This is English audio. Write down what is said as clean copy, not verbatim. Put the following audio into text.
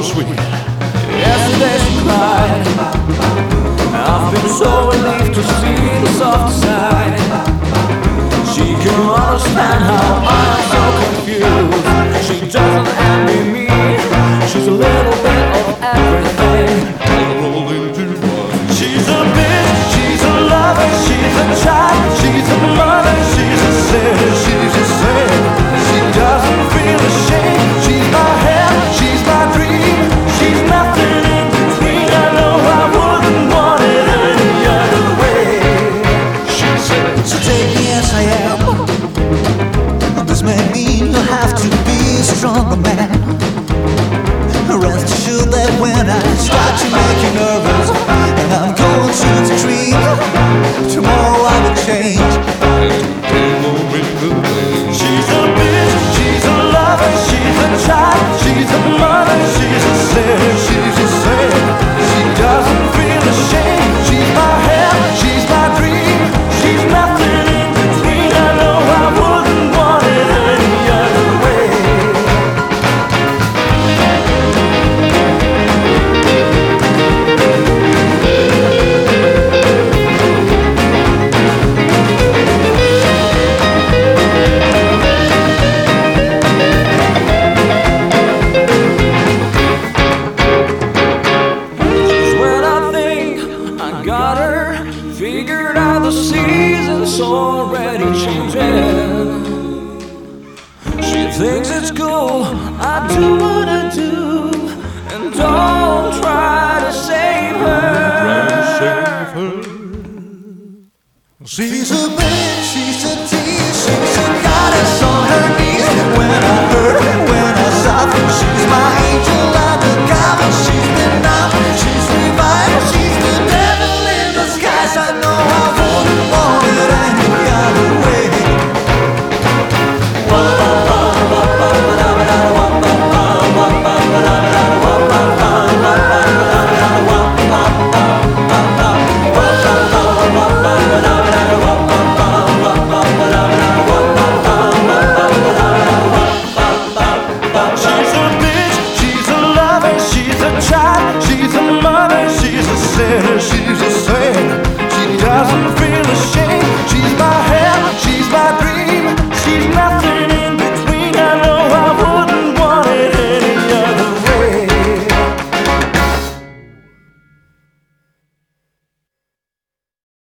sweet. Yesterday she cried. I've been so relieved to see the soft side. She can understand how I'm so confused. She doesn't envy me. She's a little bit of everything. Roll into one. She's a bitch, she's a lover, she's a child, she's a mother, she's a sinner, she's a saint. She doesn't feel ashamed. She's my help, she's my dream. She's nothing in between. I know I wouldn't want it any other way. She said, so take me as I am. This may mean you'll have to be a stronger man. Rest assured that when I start to make you nervous and I'm going to the dream, tomorrow I will change. she's a bitch, she's a lover, she's a child, she's a mother, she's a sinner, she's a saint. She doesn't feel ashamed. She's my help, she's my dream. She's nothing in between. I know I wouldn't want it any other way. Got her figured out, the season's already changing. She thinks it's cool, I do what I do, and don't try to save her. She's a bitch, she's a tease, she's a goddess on her knees. When I hurt, when I suffer, she's my angel undercover. She's been numb, she's revived, she's the devil in disguise. I know I wouldn't want it any other way. She's a bitch, she's a lover, she's a child, she's a mother, she's a sinner, she's a